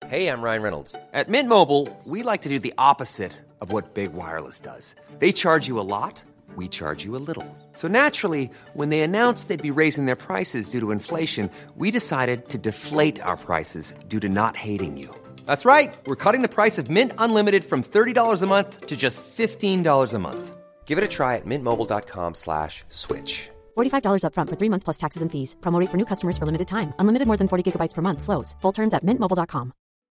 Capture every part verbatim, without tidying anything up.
Hey, I'm Ryan Reynolds. At Mint Mobile, we like to do the opposite of what Big Wireless does. They charge you a lot, we charge you a little. So naturally, when they announced they'd be raising their prices due to inflation, we decided to deflate our prices due to not hating you. That's right. We're cutting the price of Mint Unlimited from thirty dollars a month to just fifteen dollars a month. Give it a try at mintmobile.com slash switch. forty-five dollars up front for three months plus taxes and fees. Promo rate for new customers for limited time. Unlimited more than forty gigabytes per month. Slows full terms at mint mobile dot com.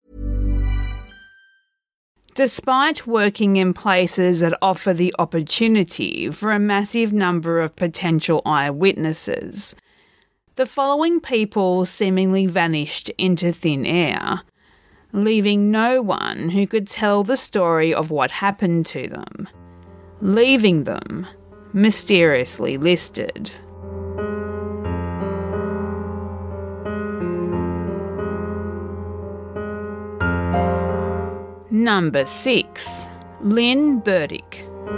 Despite working in places that offer the opportunity for a massive number of potential eyewitnesses, the following people seemingly vanished into thin air, leaving no one who could tell the story of what happened to them, leaving them mysteriously listed. Number six. Lynn Burdick.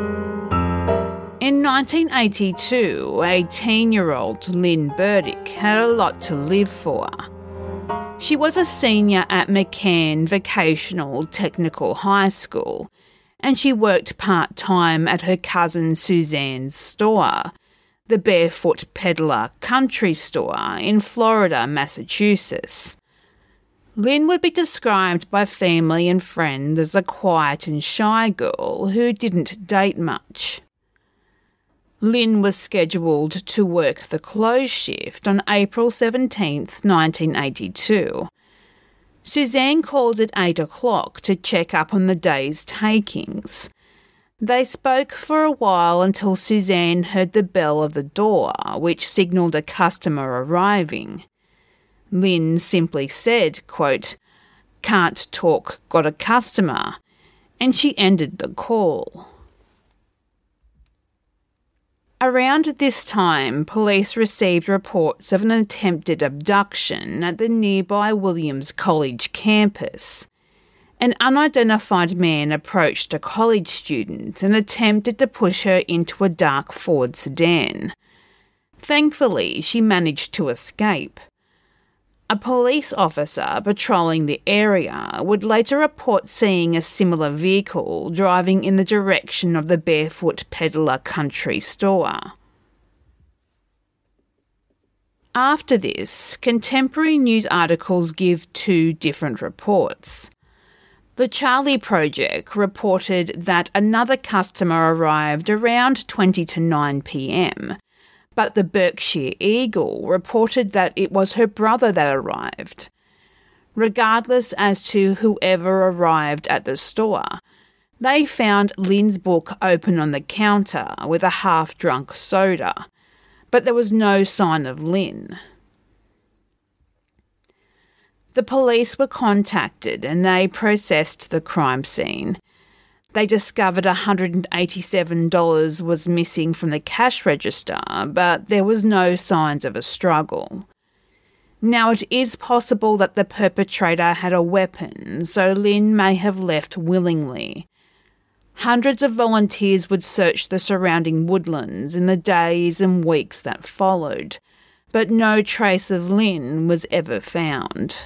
In nineteen eighty-two, eighteen-year-old Lynn Burdick had a lot to live for. She was a senior at McCann Vocational Technical High School, and she worked part-time at her cousin Suzanne's store, the Barefoot Peddler Country Store in Florida, Massachusetts. Lynn would be described by family and friends as a quiet and shy girl who didn't date much. Lynn was scheduled to work the close shift on April seventeenth, nineteen eighty-two. Suzanne called at eight o'clock to check up on the day's takings. They spoke for a while until Suzanne heard the bell of the door, which signalled a customer arriving. Lynn simply said, quote, "Can't talk, got a customer," and she ended the call. Around this time, police received reports of an attempted abduction at the nearby Williams College campus. An unidentified man approached a college student and attempted to push her into a dark Ford sedan. Thankfully, she managed to escape. A police officer patrolling the area would later report seeing a similar vehicle driving in the direction of the Barefoot Peddler Country Store. After this, contemporary news articles give two different reports. The Charlie Project reported that another customer arrived around twenty to nine p.m, but the Berkshire Eagle reported that it was her brother that arrived. Regardless as to whoever arrived at the store, they found Lynn's book open on the counter with a half-drunk soda, but there was no sign of Lynn. The police were contacted and they processed the crime scene. They discovered one hundred eighty-seven dollars was missing from the cash register, but there was no signs of a struggle. Now, it is possible that the perpetrator had a weapon, so Lynn may have left willingly. Hundreds of volunteers would search the surrounding woodlands in the days and weeks that followed, but no trace of Lynn was ever found.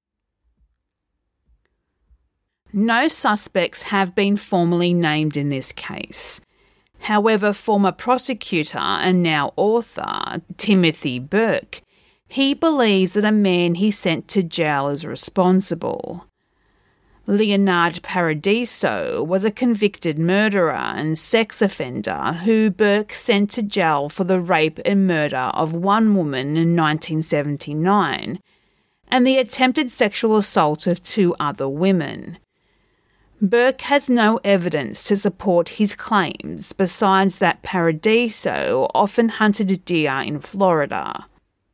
No suspects have been formally named in this case. However, former prosecutor and now author Timothy Burke, he believes that a man he sent to jail is responsible. Leonard Paradiso was a convicted murderer and sex offender who Burke sent to jail for the rape and murder of one woman in nineteen seventy-nine and the attempted sexual assault of two other women. Burke has no evidence to support his claims besides that Paradiso often hunted deer in Florida.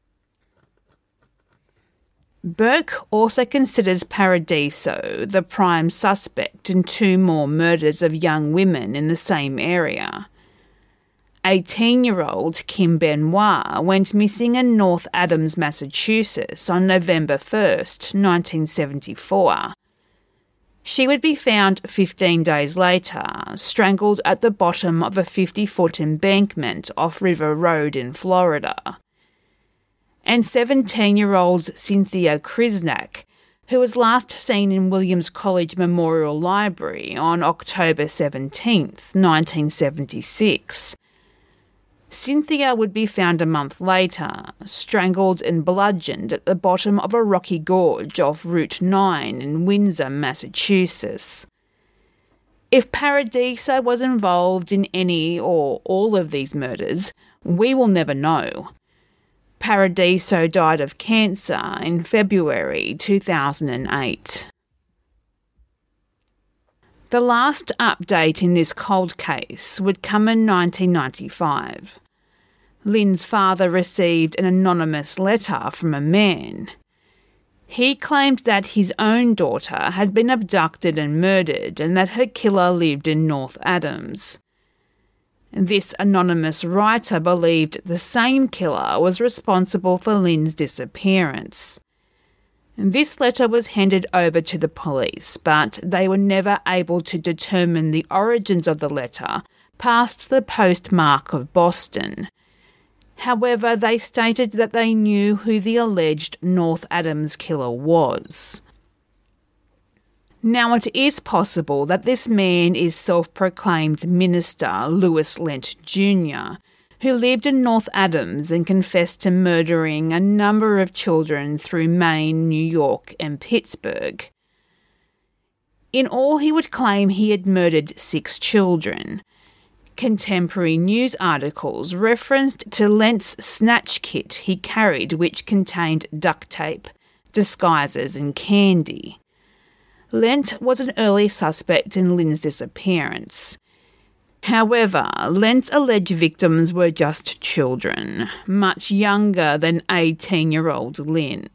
Burke also considers Paradiso the prime suspect in two more murders of young women in the same area. eighteen-year-old Kim Benoit went missing in North Adams, Massachusetts on November first, nineteen seventy-four. She would be found fifteen days later, strangled at the bottom of a fifty-foot embankment off River Road in Florida. And seventeen-year-old Cynthia Krisnak, who was last seen in Williams College Memorial Library on October seventeenth, nineteen seventy-six. Cynthia would be found a month later, strangled and bludgeoned at the bottom of a rocky gorge off Route nine in Windsor, Massachusetts. If Paradiso was involved in any or all of these murders, we will never know. Paradiso died of cancer in February two thousand eight. The last update in this cold case would come in nineteen ninety-five. Lynn's father received an anonymous letter from a man. He claimed that his own daughter had been abducted and murdered and that her killer lived in North Adams. This anonymous writer believed the same killer was responsible for Lynn's disappearance. This letter was handed over to the police, but they were never able to determine the origins of the letter past the postmark of Boston. However, they stated that they knew who the alleged North Adams killer was. Now, it is possible that this man is self-proclaimed Minister Lewis Lent Junior, who lived in North Adams and confessed to murdering a number of children through Maine, New York and Pittsburgh. In all, he would claim he had murdered six children. Contemporary news articles referenced to Lent's snatch kit he carried, which contained duct tape, disguises and candy. Lent was an early suspect in Lynn's disappearance. However, Lent's alleged victims were just children, much younger than eighteen-year-old Lynn.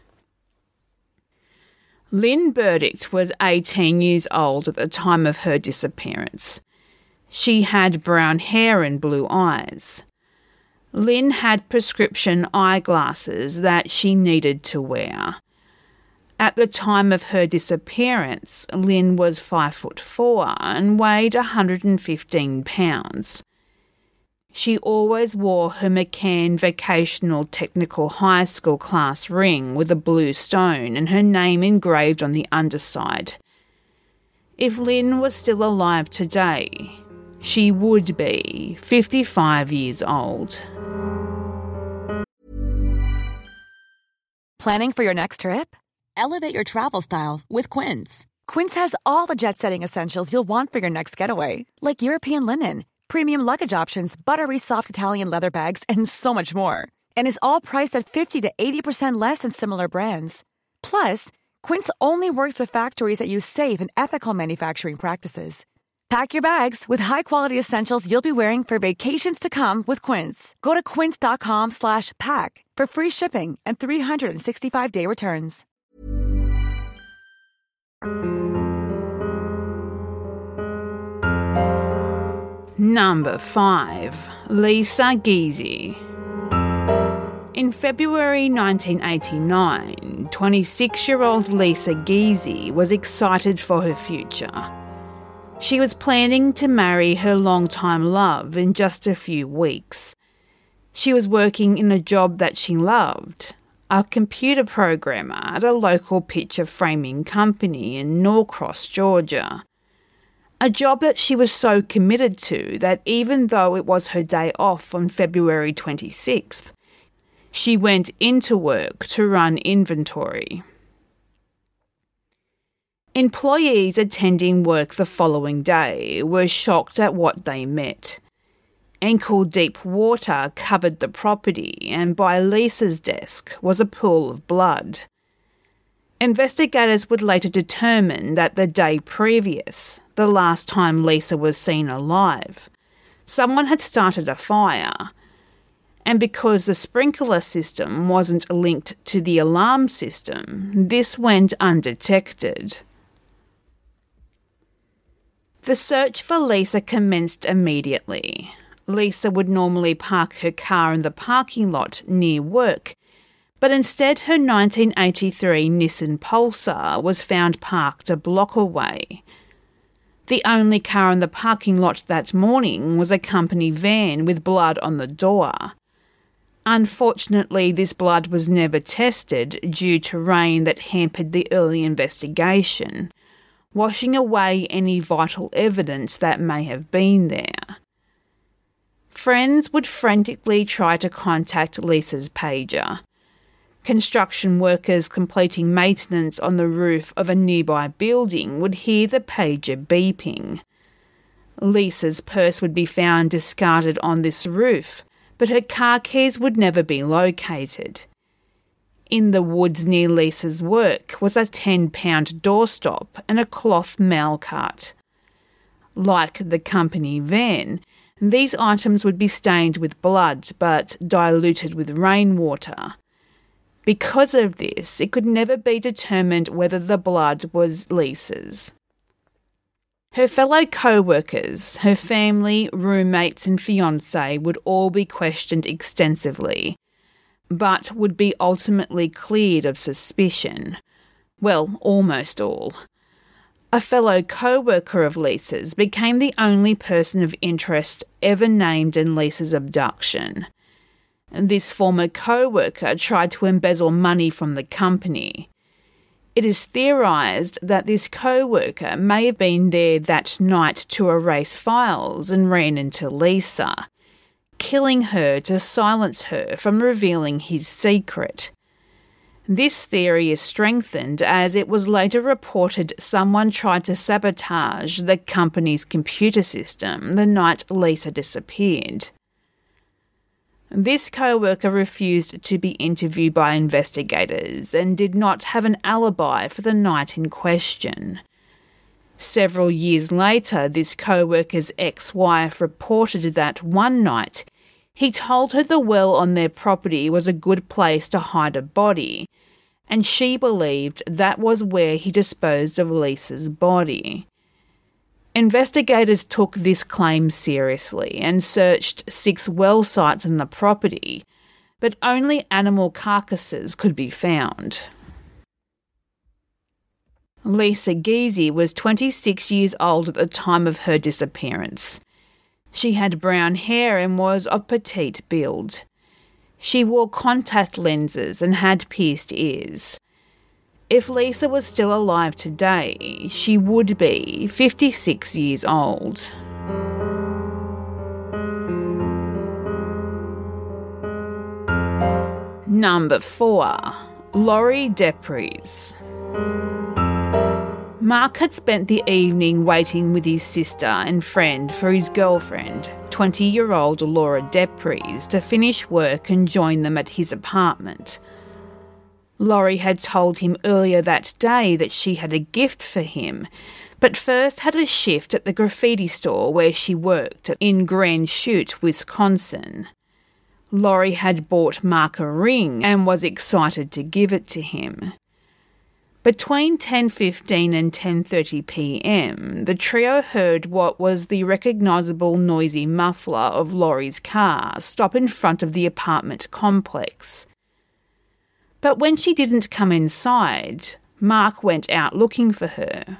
Lynn Burdick was eighteen years old at the time of her disappearance. She had brown hair and blue eyes. Lynn had prescription eyeglasses that she needed to wear. At the time of her disappearance, Lynn was five foot four and weighed one hundred fifteen pounds. She always wore her McCann Vocational Technical High School class ring with a blue stone and her name engraved on the underside. If Lynn was still alive today, she would be fifty-five years old. Planning for your next trip? Elevate your travel style with Quince. Quince has all the jet-setting essentials you'll want for your next getaway, like European linen, premium luggage options, buttery soft Italian leather bags, and so much more. And is all priced at fifty to eighty percent less than similar brands. Plus, Quince only works with factories that use safe and ethical manufacturing practices. Pack your bags with high-quality essentials you'll be wearing for vacations to come with Quince. Go to quince.com slash pack for free shipping and three sixty-five day returns. Number five. Lisa Giese. In February nineteen eighty-nine, twenty-six-year-old Lisa Giese was excited for her future. She was planning to marry her longtime love in just a few weeks. She was working in a job that she loved, a computer programmer at a local picture framing company in Norcross, Georgia. A job that she was so committed to that even though it was her day off on February twenty-sixth, she went into work to run inventory. Employees attending work the following day were shocked at what they met. Ankle-deep water covered the property, and by Lisa's desk was a pool of blood. Investigators would later determine that the day previous, the last time Lisa was seen alive, someone had started a fire, and because the sprinkler system wasn't linked to the alarm system, this went undetected. The search for Lisa commenced immediately. Lisa would normally park her car in the parking lot near work, but instead her nineteen eighty-three Nissan Pulsar was found parked a block away. The only car in the parking lot that morning was a company van with blood on the door. Unfortunately, this blood was never tested due to rain that hampered the early investigation, washing away any vital evidence that may have been there. Friends would frantically try to contact Lisa's pager. Construction workers completing maintenance on the roof of a nearby building would hear the pager beeping. Lisa's purse would be found discarded on this roof, but her car keys would never be located. In the woods near Lisa's work was a ten-pound doorstop and a cloth mail cart. Like the company van, these items would be stained with blood but diluted with rainwater. Because of this, it could never be determined whether the blood was Lisa's. Her fellow co-workers, her family, roommates and fiancé would all be questioned extensively, but would be ultimately cleared of suspicion. Well, almost all. A fellow co-worker of Lisa's became the only person of interest ever named in Lisa's abduction. This former co-worker tried to embezzle money from the company. It is theorised that this co-worker may have been there that night to erase files and ran into Lisa, killing her to silence her from revealing his secret. This theory is strengthened as it was later reported someone tried to sabotage the company's computer system the night Lisa disappeared. This co-worker refused to be interviewed by investigators and did not have an alibi for the night in question. Several years later, this co-worker's ex-wife reported that one night he told her the well on their property was a good place to hide a body, and she believed that was where he disposed of Lisa's body. Investigators took this claim seriously and searched six well sites on the property, but only animal carcasses could be found. Lisa Giese was twenty-six years old at the time of her disappearance. She had brown hair and was of petite build. She wore contact lenses and had pierced ears. If Lisa was still alive today, she would be fifty-six years old. Number four. Laurie Depries. Mark had spent the evening waiting with his sister and friend for his girlfriend, twenty-year-old Laura Depries, to finish work and join them at his apartment. Laurie had told him earlier that day that she had a gift for him, but first had a shift at the graffiti store where she worked in Grand Chute, Wisconsin. Laurie had bought Mark a ring and was excited to give it to him. Between ten fifteen and ten thirty p m, the trio heard what was the recognisable noisy muffler of Laurie's car stop in front of the apartment complex. But when she didn't come inside, Mark went out looking for her.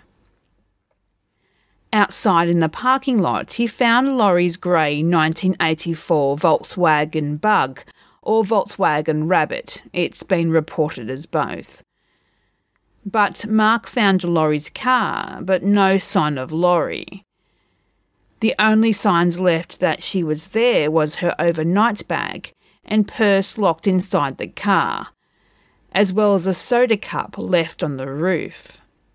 Outside in the parking lot, he found Laurie's grey nineteen eighty-four Volkswagen Bug, or Volkswagen Rabbit. It's been reported as both. But Mark found Laurie's car, but no sign of Laurie. The only signs left that she was there was her overnight bag and purse locked inside the car, as well as a soda cup left on the roof.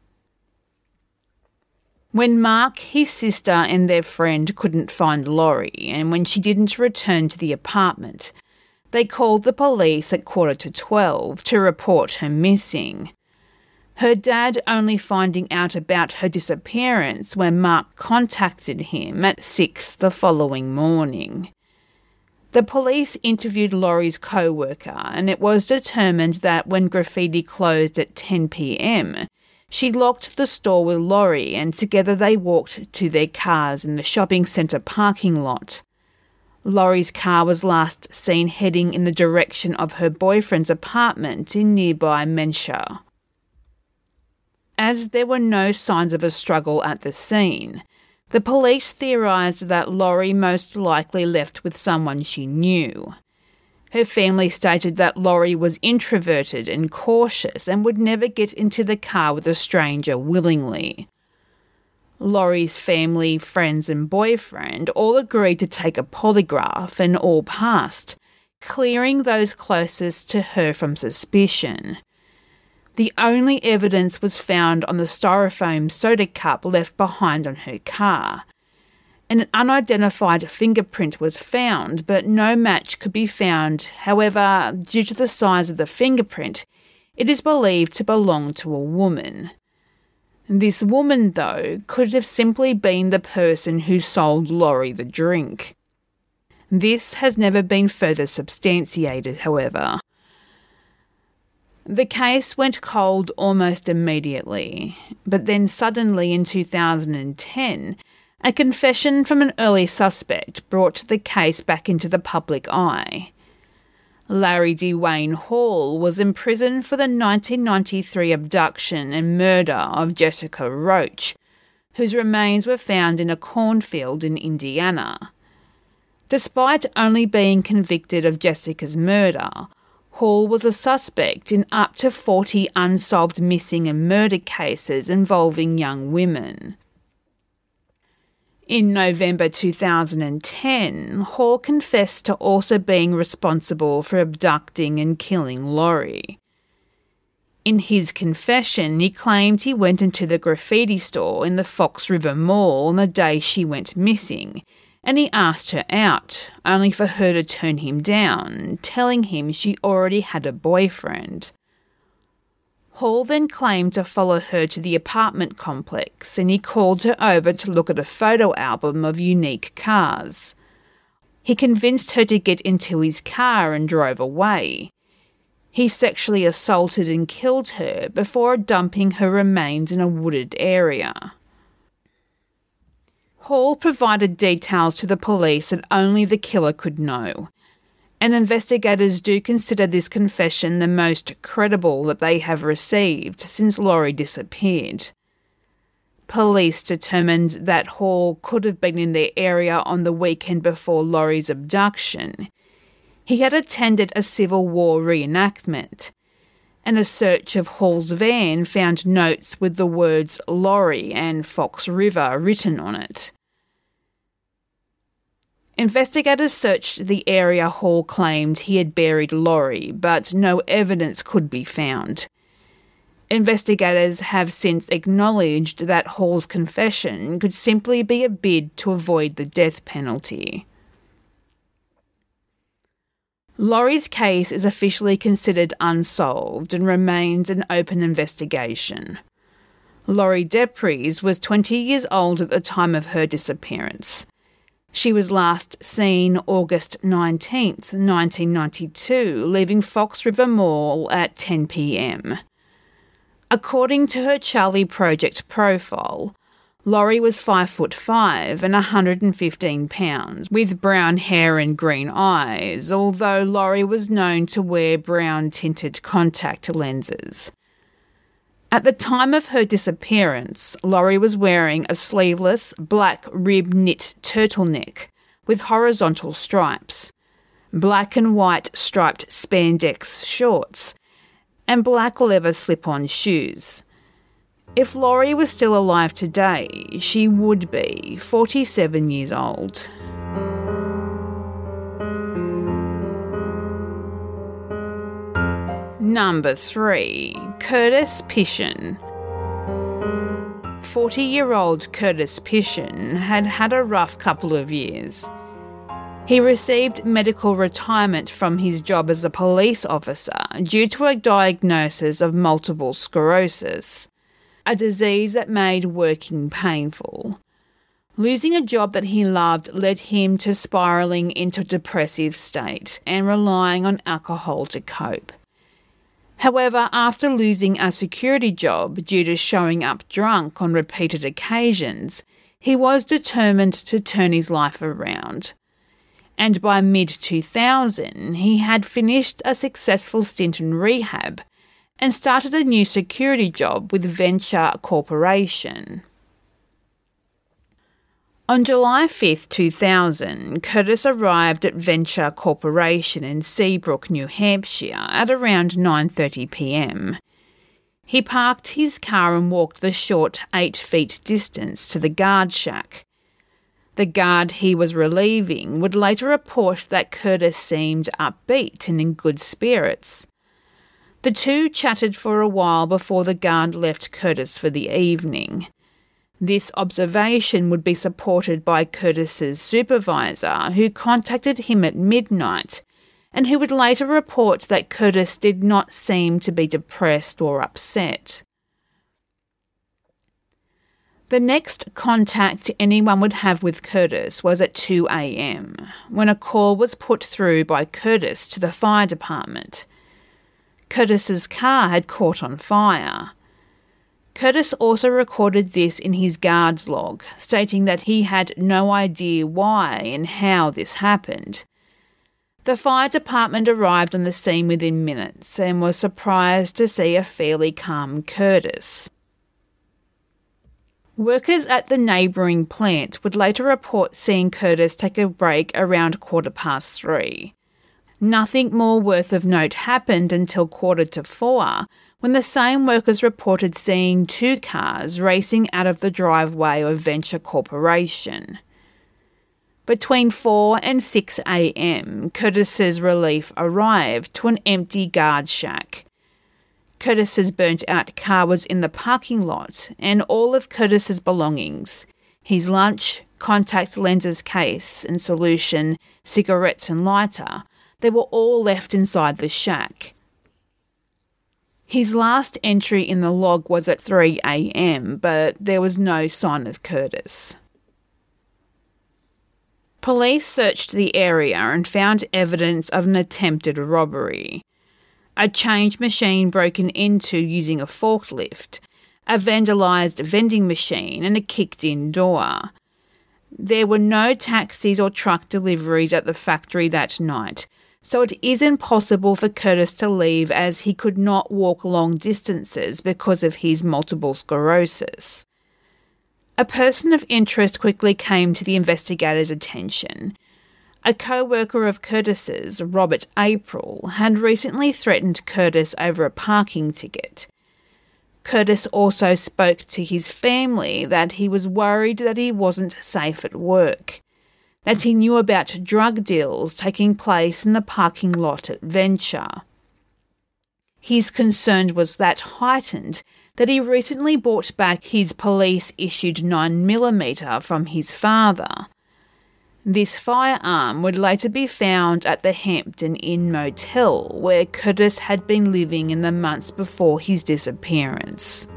When Mark, his sister and their friend couldn't find Laurie, and when she didn't return to the apartment, they called the police at quarter to twelve to report her missing. Her dad only finding out about her disappearance when Mark contacted him at six the following morning. The police interviewed Laurie's co-worker, and it was determined that when graffiti closed at ten p m, she locked the store with Laurie and together they walked to their cars in the shopping centre parking lot. Laurie's car was last seen heading in the direction of her boyfriend's apartment in nearby Menshire. As there were no signs of a struggle at the scene, the police theorised that Laurie most likely left with someone she knew. Her family stated that Laurie was introverted and cautious and would never get into the car with a stranger willingly. Laurie's family, friends and boyfriend all agreed to take a polygraph and all passed, clearing those closest to her from suspicion. The only evidence was found on the styrofoam soda cup left behind on her car. An unidentified fingerprint was found, but no match could be found. However, due to the size of the fingerprint, it is believed to belong to a woman. This woman, though, could have simply been the person who sold Laurie the drink. This has never been further substantiated, however. The case went cold almost immediately, but then suddenly in two thousand ten, a confession from an early suspect brought the case back into the public eye. Larry Dwayne Hall was imprisoned for the nineteen ninety-three abduction and murder of Jessica Roach, whose remains were found in a cornfield in Indiana. Despite only being convicted of Jessica's murder, Hall was a suspect in up to forty unsolved missing and murder cases involving young women. In November two thousand ten, Hall confessed to also being responsible for abducting and killing Laurie. In his confession, he claimed he went into the graffiti store in the Fox River Mall on the day she went missing, and he asked her out, only for her to turn him down, telling him she already had a boyfriend. Hall then claimed to follow her to the apartment complex, and he called her over to look at a photo album of unique cars. He convinced her to get into his car and drove away. He sexually assaulted and killed her before dumping her remains in a wooded area. Hall provided details to the police that only the killer could know, and investigators do consider this confession the most credible that they have received since Laurie disappeared. Police determined that Hall could have been in the area on the weekend before Laurie's abduction. He had attended a Civil War reenactment, and a search of Hall's van found notes with the words Laurie and Fox River written on it. Investigators searched the area Hall claimed he had buried Laurie, but no evidence could be found. Investigators have since acknowledged that Hall's confession could simply be a bid to avoid the death penalty. Laurie's case is officially considered unsolved and remains an open investigation. Laurie Depries was twenty years old at the time of her disappearance. She was last seen August nineteenth, nineteen ninety-two, leaving Fox River Mall at ten p.m. According to her Charlie Project profile, Laurie was five foot five and one hundred fifteen pounds, with brown hair and green eyes, although Laurie was known to wear brown-tinted contact lenses. At the time of her disappearance, Laurie was wearing a sleeveless, black rib-knit turtleneck with horizontal stripes, black and white striped spandex shorts, and black leather slip-on shoes. If Laurie was still alive today, she would be forty-seven years old. Number three. Curtis Pishon. forty-year-old Curtis Pishon had had a rough couple of years. He received medical retirement from his job as a police officer due to a diagnosis of multiple sclerosis, a disease that made working painful. Losing a job that he loved led him to spiralling into a depressive state and relying on alcohol to cope. However, after losing a security job due to showing up drunk on repeated occasions, he was determined to turn his life around. And by mid two thousand, he had finished a successful stint in rehab and started a new security job with Venture Corporation. On July fifth, two thousand, Curtis arrived at Venture Corporation in Seabrook, New Hampshire at around nine thirty p m. He parked his car and walked the short eight feet distance to the guard shack. The guard he was relieving would later report that Curtis seemed upbeat and in good spirits. The two chatted for a while before the guard left Curtis for the evening. This observation would be supported by Curtis's supervisor, who contacted him at midnight, and who would later report that Curtis did not seem to be depressed or upset. The next contact anyone would have with Curtis was at two a m, when a call was put through by Curtis to the fire department. Curtis's car had caught on fire. Curtis also recorded this in his guard's log, stating that he had no idea why and how this happened. The fire department arrived on the scene within minutes and was surprised to see a fairly calm Curtis. Workers at the neighbouring plant would later report seeing Curtis take a break around quarter past three. Nothing more worth of note happened until quarter to four, when the same workers reported seeing two cars racing out of the driveway of Venture Corporation. Between four and six a m, Curtis's relief arrived to an empty guard shack. Curtis's burnt-out car was in the parking lot, and all of Curtis's belongings, his lunch, contact lenses case and solution, cigarettes and lighter, they were all left inside the shack. His last entry in the log was at three a m, but there was no sign of Curtis. Police searched the area and found evidence of an attempted robbery. A change machine broken into using a forklift, a vandalised vending machine and a kicked-in door. There were no taxis or truck deliveries at the factory that night, so it is impossible for Curtis to leave as he could not walk long distances because of his multiple sclerosis. A person of interest quickly came to the investigators' attention. A co-worker of Curtis's, Robert April, had recently threatened Curtis over a parking ticket. Curtis also spoke to his family that he was worried that he wasn't safe at work, that he knew about drug deals taking place in the parking lot at Venture. His concern was that heightened that he recently bought back his police-issued nine millimeter from his father. This firearm would later be found at the Hampton Inn Motel, where Curtis had been living in the months before his disappearance.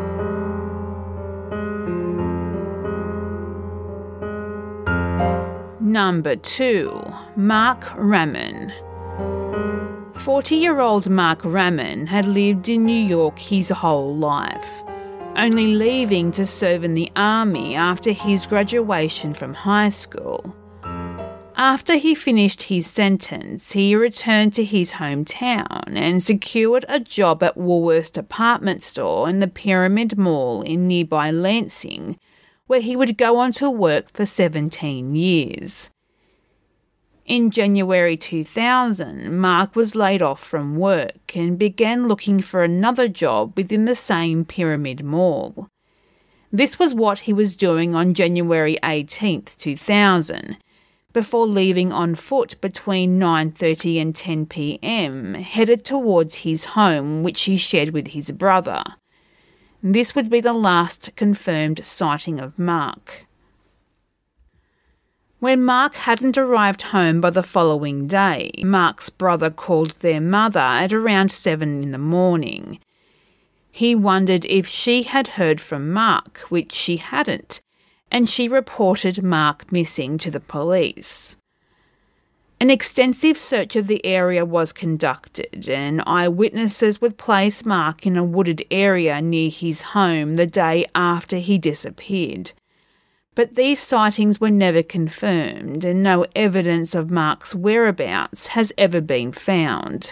Number two, Mark Raman. forty-year-old Mark Raman had lived in New York his whole life, only leaving to serve in the army after his graduation from high school. After he finished his sentence, he returned to his hometown and secured a job at Woolworth's department store in the Pyramid Mall in nearby Lansing, where he would go on to work for seventeen years. In January two thousand, Mark was laid off from work and began looking for another job within the same Pyramid Mall. This was what he was doing on January eighteenth, two thousand, before leaving on foot between nine thirty and ten p m, headed towards his home, which he shared with his brother. This would be the last confirmed sighting of Mark. When Mark hadn't arrived home by the following day, Mark's brother called their mother at around seven in the morning. He wondered if she had heard from Mark, which she hadn't, and she reported Mark missing to the police. An extensive search of the area was conducted, and eyewitnesses would place Mark in a wooded area near his home the day after he disappeared. But these sightings were never confirmed, and no evidence of Mark's whereabouts has ever been found.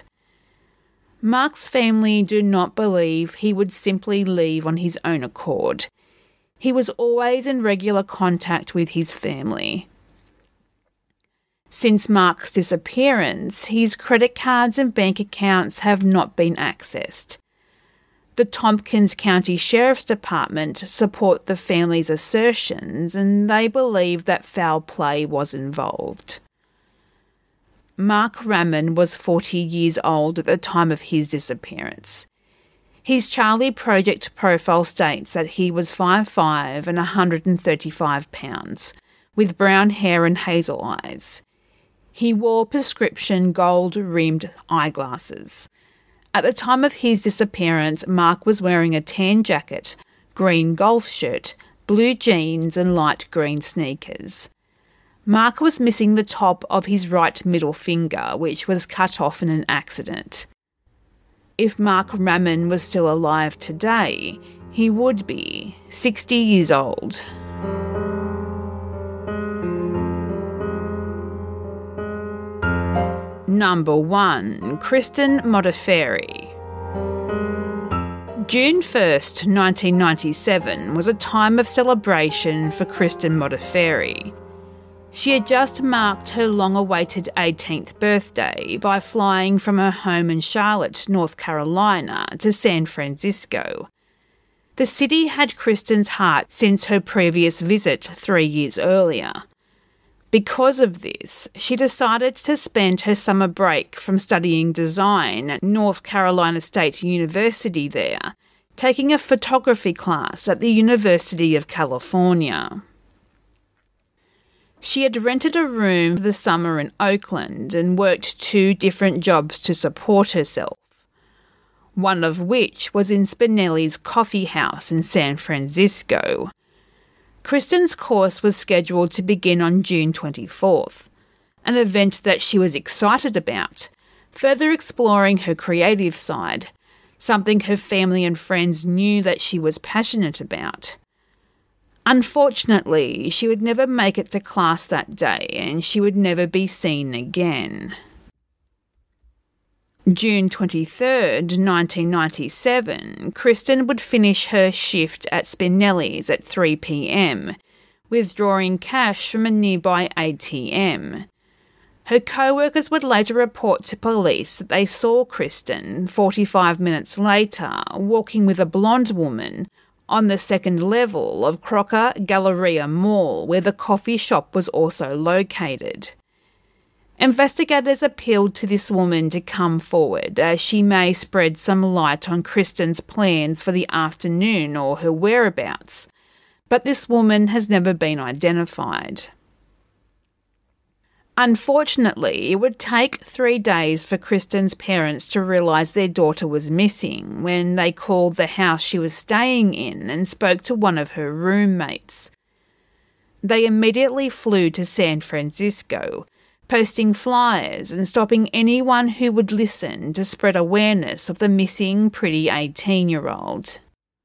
Mark's family do not believe he would simply leave on his own accord. He was always in regular contact with his family. Since Mark's disappearance, his credit cards and bank accounts have not been accessed. The Tompkins County Sheriff's Department support the family's assertions, and they believe that foul play was involved. Mark Raman was forty years old at the time of his disappearance. His Charlie Project profile states that he was five foot five and one hundred thirty-five pounds, with brown hair and hazel eyes. He wore prescription gold-rimmed eyeglasses. At the time of his disappearance, Mark was wearing a tan jacket, green golf shirt, blue jeans and light green sneakers. Mark was missing the top of his right middle finger, which was cut off in an accident. If Mark Raman was still alive today, he would be sixty years old. Number one, Kristen Modafferi. June first, nineteen ninety-seven was a time of celebration for Kristen Modafferi. She had just marked her long-awaited eighteenth birthday by flying from her home in Charlotte, North Carolina, to San Francisco. The city had Kristen's heart since her previous visit three years earlier. Because of this, she decided to spend her summer break from studying design at North Carolina State University there, taking a photography class at the University of California. She had rented a room for the summer in Oakland and worked two different jobs to support herself, one of which was in Spinelli's coffee house in San Francisco. Kristen's course was scheduled to begin on June twenty-fourth, an event that she was excited about, further exploring her creative side, something her family and friends knew that she was passionate about. Unfortunately, she would never make it to class that day and she would never be seen again. June twenty-third, nineteen ninety-seven, Kristen would finish her shift at Spinelli's at three p.m, withdrawing cash from a nearby A T M. Her co-workers would later report to police that they saw Kristen forty-five minutes later walking with a blonde woman on the second level of Crocker Galleria Mall, where the coffee shop was also located. Investigators appealed to this woman to come forward, as she may spread some light on Kristen's plans for the afternoon or her whereabouts, but this woman has never been identified. Unfortunately, it would take three days for Kristen's parents to realise their daughter was missing when they called the house she was staying in and spoke to one of her roommates. They immediately flew to San Francisco, posting flyers and stopping anyone who would listen to spread awareness of the missing pretty eighteen-year-old.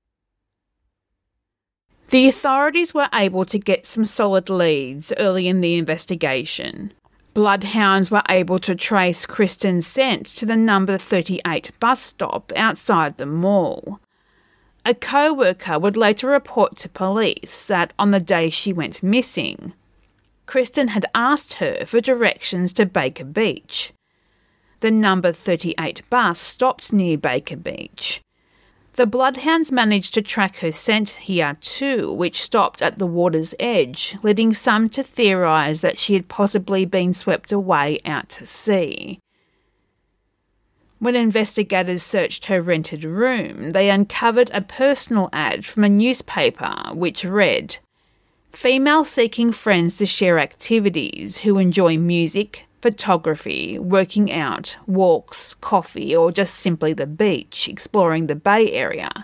The authorities were able to get some solid leads early in the investigation. Bloodhounds were able to trace Kristen's scent to the number thirty-eight bus stop outside the mall. A co-worker would later report to police that on the day she went missing, Kristen had asked her for directions to Baker Beach. The number thirty-eight bus stopped near Baker Beach. The bloodhounds managed to track her scent here too, which stopped at the water's edge, leading some to theorise that she had possibly been swept away out to sea. When investigators searched her rented room, they uncovered a personal ad from a newspaper which read, "Female seeking friends to share activities who enjoy music, photography, working out, walks, coffee, or just simply the beach, exploring the Bay Area."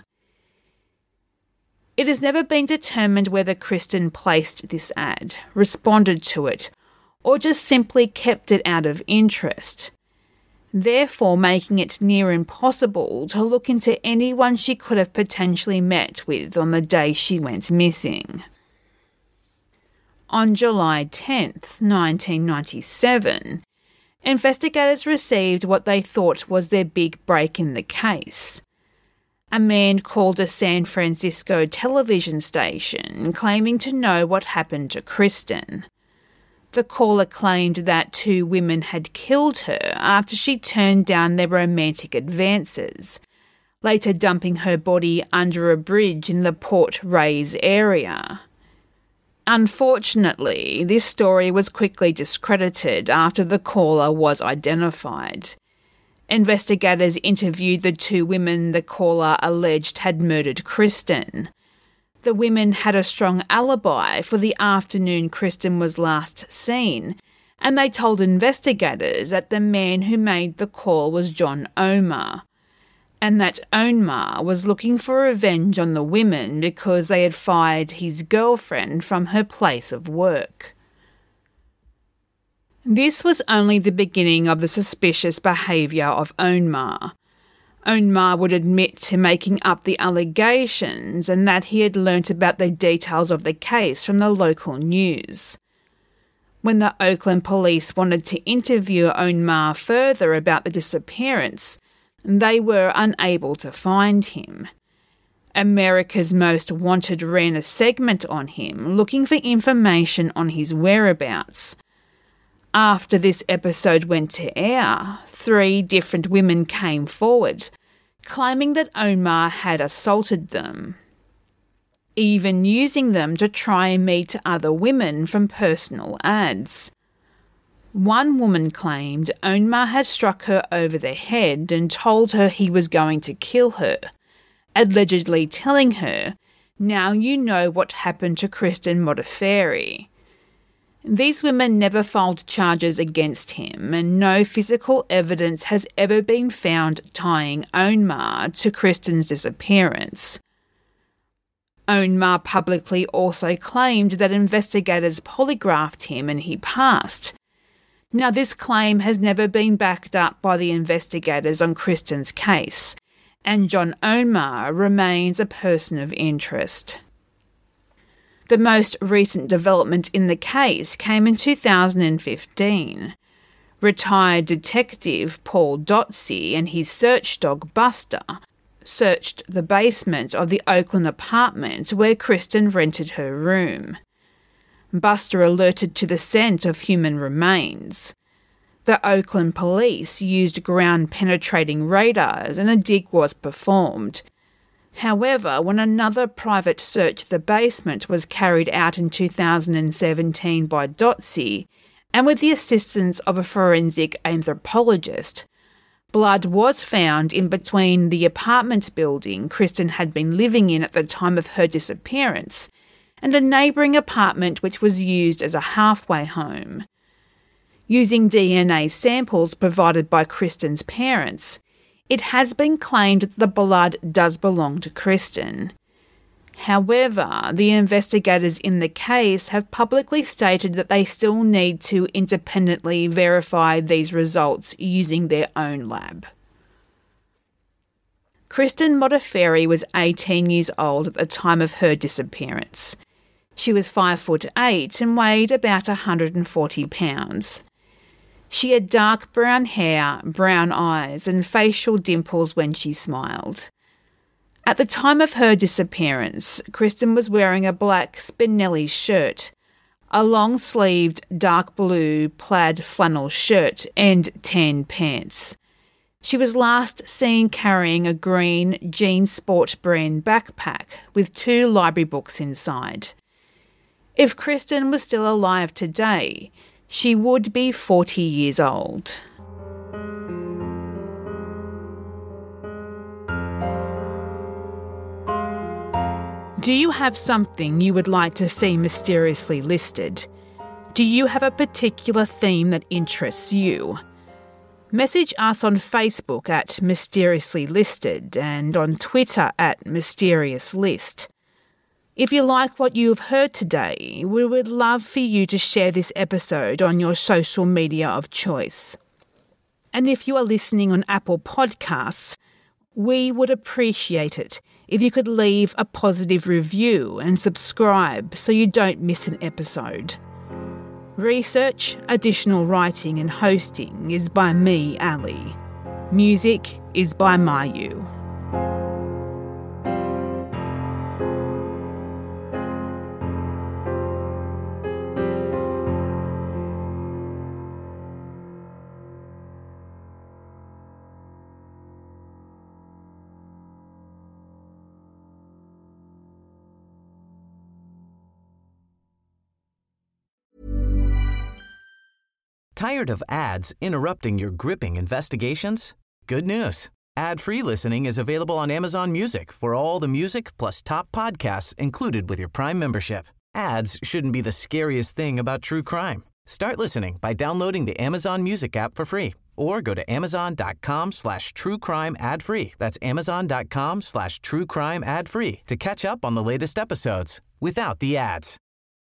It has never been determined whether Kristen placed this ad, responded to it, or just simply kept it out of interest, therefore making it near impossible to look into anyone she could have potentially met with on the day she went missing. On July tenth, nineteen ninety-seven, investigators received what they thought was their big break in the case. A man called a San Francisco television station claiming to know what happened to Kristen. The caller claimed that two women had killed her after she turned down their romantic advances, later dumping her body under a bridge in the Port Reyes area. Unfortunately, this story was quickly discredited after the caller was identified. Investigators interviewed the two women the caller alleged had murdered Kristen. The women had a strong alibi for the afternoon Kristen was last seen, and they told investigators that the man who made the call was John Omar, and that Omar was looking for revenge on the women because they had fired his girlfriend from her place of work. This was only the beginning of the suspicious behaviour of Omar. Omar would admit to making up the allegations and that he had learnt about the details of the case from the local news. When the Oakland police wanted to interview Omar further about the disappearance, they were unable to find him. America's Most Wanted ran a segment on him looking for information on his whereabouts. After this episode went to air, three different women came forward, claiming that Omar had assaulted them, even using them to try and meet other women from personal ads. One woman claimed Omar had struck her over the head and told her he was going to kill her, allegedly telling her, "Now you know what happened to Kristen Modafferi." These women never filed charges against him, and no physical evidence has ever been found tying Omar to Kristen's disappearance. Omar publicly also claimed that investigators polygraphed him and he passed. Now, this claim has never been backed up by the investigators on Kristen's case, and John Omar remains a person of interest. The most recent development in the case came in two thousand fifteen. Retired detective Paul Dotsey and his search dog Buster searched the basement of the Oakland apartment where Kristen rented her room. Buster alerted to the scent of human remains. The Oakland police used ground-penetrating radars and a dig was performed. However, when another private search of the basement was carried out in two thousand seventeen by Dotsey, and with the assistance of a forensic anthropologist, blood was found in between the apartment building Kristen had been living in at the time of her disappearance and a neighbouring apartment which was used as a halfway home. Using D N A samples provided by Kristen's parents, it has been claimed that the blood does belong to Kristen. However, the investigators in the case have publicly stated that they still need to independently verify these results using their own lab. Kristen Modafferi was eighteen years old at the time of her disappearance. She was five foot eight and weighed about one hundred forty pounds. She had dark brown hair, brown eyes, and facial dimples when she smiled. At the time of her disappearance, Kristen was wearing a black Spinelli shirt, a long-sleeved dark blue plaid flannel shirt, and tan pants. She was last seen carrying a green Jean Sport brand backpack with two library books inside. If Kristen was still alive today, she would be forty years old. Do you have something you would like to see mysteriously listed? Do you have a particular theme that interests you? Message us on Facebook at Mysteriously Listed and on Twitter at Mysterious List. If you like what you have heard today, we would love for you to share this episode on your social media of choice. And if you are listening on Apple Podcasts, we would appreciate it if you could leave a positive review and subscribe so you don't miss an episode. Research, additional writing and hosting is by me, Ali. Music is by Mayu. Tired of ads interrupting your gripping investigations? Good news. Ad-free listening is available on Amazon Music for all the music plus top podcasts included with your Prime membership. Ads shouldn't be the scariest thing about true crime. Start listening by downloading the Amazon Music app for free or go to amazon.com slash true crime ad free. That's amazon.com slash true crime ad free to catch up on the latest episodes without the ads.